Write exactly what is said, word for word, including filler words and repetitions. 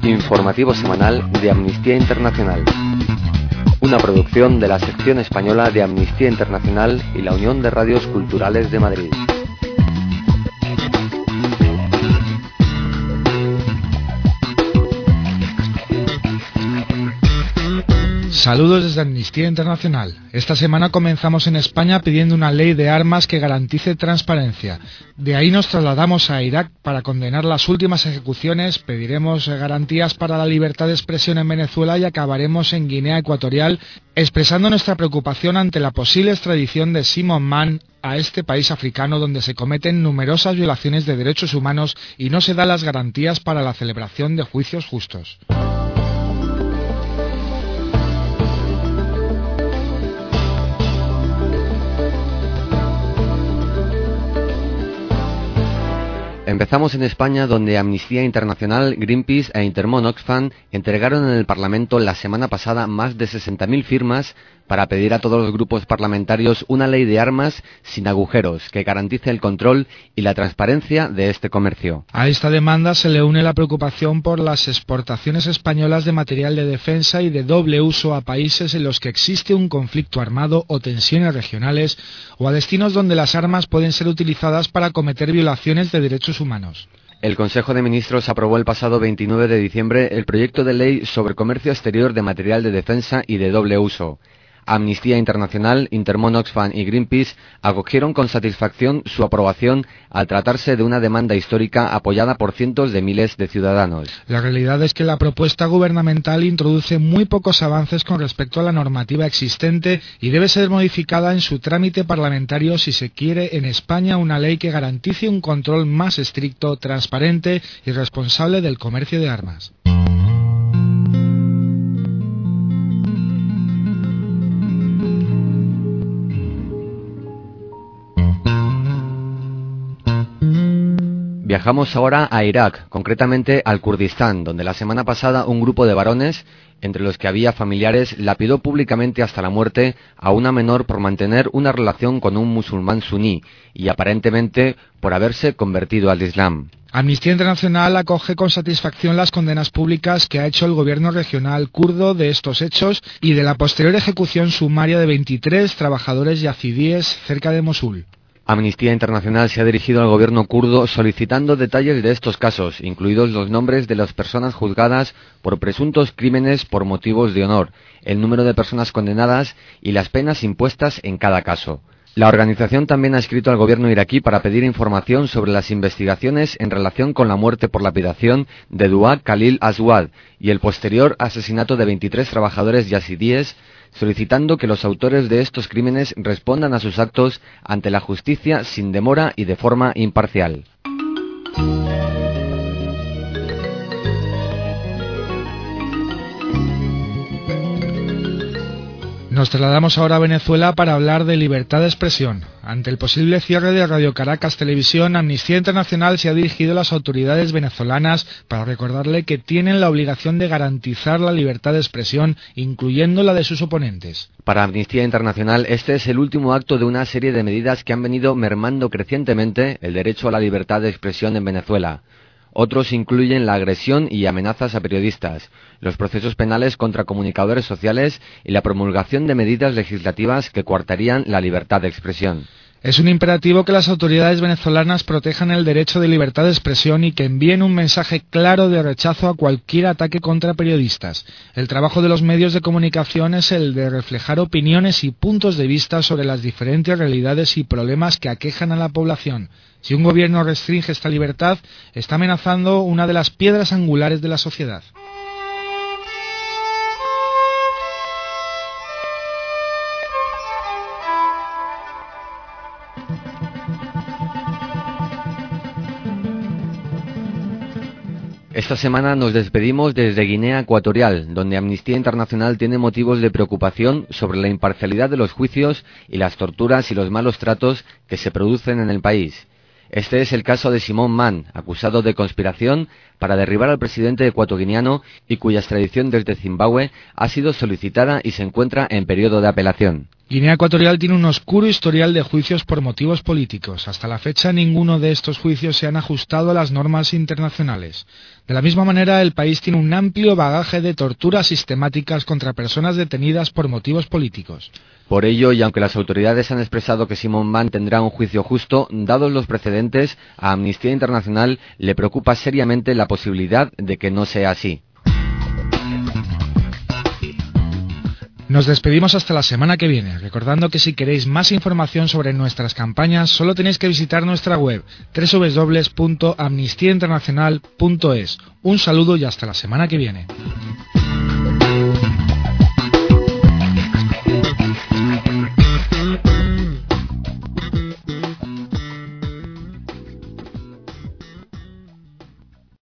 Informativo semanal de Amnistía Internacional. Una producción de la sección española de Amnistía Internacional y la Unión de Radios Culturales de Madrid. Saludos desde Amnistía Internacional. Esta semana comenzamos en España pidiendo una ley de armas que garantice transparencia. De ahí nos trasladamos a Irak para condenar las últimas ejecuciones, pediremos garantías para la libertad de expresión en Venezuela y acabaremos en Guinea Ecuatorial expresando nuestra preocupación ante la posible extradición de Simon Mann a este país africano donde se cometen numerosas violaciones de derechos humanos y no se dan las garantías para la celebración de juicios justos. Empezamos en España, donde Amnistía Internacional, Greenpeace e Intermon Oxfam entregaron en el Parlamento la semana pasada más de sesenta mil firmas para pedir a todos los grupos parlamentarios una ley de armas sin agujeros que garantice el control y la transparencia de este comercio. A esta demanda se le une la preocupación por las exportaciones españolas de material de defensa y de doble uso a países en los que existe un conflicto armado o tensiones regionales, o a destinos donde las armas pueden ser utilizadas para cometer violaciones de derechos humanos. El Consejo de Ministros aprobó el pasado veintinueve de diciembre el proyecto de ley sobre comercio exterior de material de defensa y de doble uso. Amnistía Internacional, Intermon Oxfam y Greenpeace acogieron con satisfacción su aprobación al tratarse de una demanda histórica apoyada por cientos de miles de ciudadanos. La realidad es que la propuesta gubernamental introduce muy pocos avances con respecto a la normativa existente y debe ser modificada en su trámite parlamentario si se quiere en España una ley que garantice un control más estricto, transparente y responsable del comercio de armas. Viajamos ahora a Irak, concretamente al Kurdistán, donde la semana pasada un grupo de varones, entre los que había familiares, lapidó públicamente hasta la muerte a una menor por mantener una relación con un musulmán suní y aparentemente por haberse convertido al Islam. Amnistía Internacional acoge con satisfacción las condenas públicas que ha hecho el gobierno regional kurdo de estos hechos y de la posterior ejecución sumaria de veintitrés trabajadores yazidíes cerca de Mosul. Amnistía Internacional se ha dirigido al gobierno kurdo solicitando detalles de estos casos, incluidos los nombres de las personas juzgadas por presuntos crímenes por motivos de honor, el número de personas condenadas y las penas impuestas en cada caso. La organización también ha escrito al gobierno iraquí para pedir información sobre las investigaciones en relación con la muerte por lapidación de Duad Khalil Aswad y el posterior asesinato de veintitrés trabajadores yazidíes, solicitando que los autores de estos crímenes respondan a sus actos ante la justicia sin demora y de forma imparcial. Nos trasladamos ahora a Venezuela para hablar de libertad de expresión. Ante el posible cierre de Radio Caracas Televisión, Amnistía Internacional se ha dirigido a las autoridades venezolanas para recordarle que tienen la obligación de garantizar la libertad de expresión, incluyendo la de sus oponentes. Para Amnistía Internacional, este es el último acto de una serie de medidas que han venido mermando crecientemente el derecho a la libertad de expresión en Venezuela. Otros incluyen la agresión y amenazas a periodistas, los procesos penales contra comunicadores sociales y la promulgación de medidas legislativas que coartarían la libertad de expresión. Es un imperativo que las autoridades venezolanas protejan el derecho de libertad de expresión y que envíen un mensaje claro de rechazo a cualquier ataque contra periodistas. El trabajo de los medios de comunicación es el de reflejar opiniones y puntos de vista sobre las diferentes realidades y problemas que aquejan a la población. Si un gobierno restringe esta libertad, está amenazando una de las piedras angulares de la sociedad. Esta semana nos despedimos desde Guinea Ecuatorial, donde Amnistía Internacional tiene motivos de preocupación sobre la imparcialidad de los juicios y las torturas y los malos tratos que se producen en el país. Este es el caso de Simon Mann, acusado de conspiración para derribar al presidente ecuatoguineano y cuya extradición desde Zimbabue ha sido solicitada y se encuentra en periodo de apelación. Guinea Ecuatorial tiene un oscuro historial de juicios por motivos políticos. Hasta la fecha, ninguno de estos juicios se han ajustado a las normas internacionales. De la misma manera, el país tiene un amplio bagaje de torturas sistemáticas contra personas detenidas por motivos políticos. Por ello, y aunque las autoridades han expresado que Simón Mann tendrá un juicio justo, dados los precedentes, a Amnistía Internacional le preocupa seriamente la posibilidad de que no sea así. Nos despedimos hasta la semana que viene, recordando que si queréis más información sobre nuestras campañas, solo tenéis que visitar nuestra web doble u doble u doble u punto amnistía internacional punto es. Un saludo y hasta la semana que viene.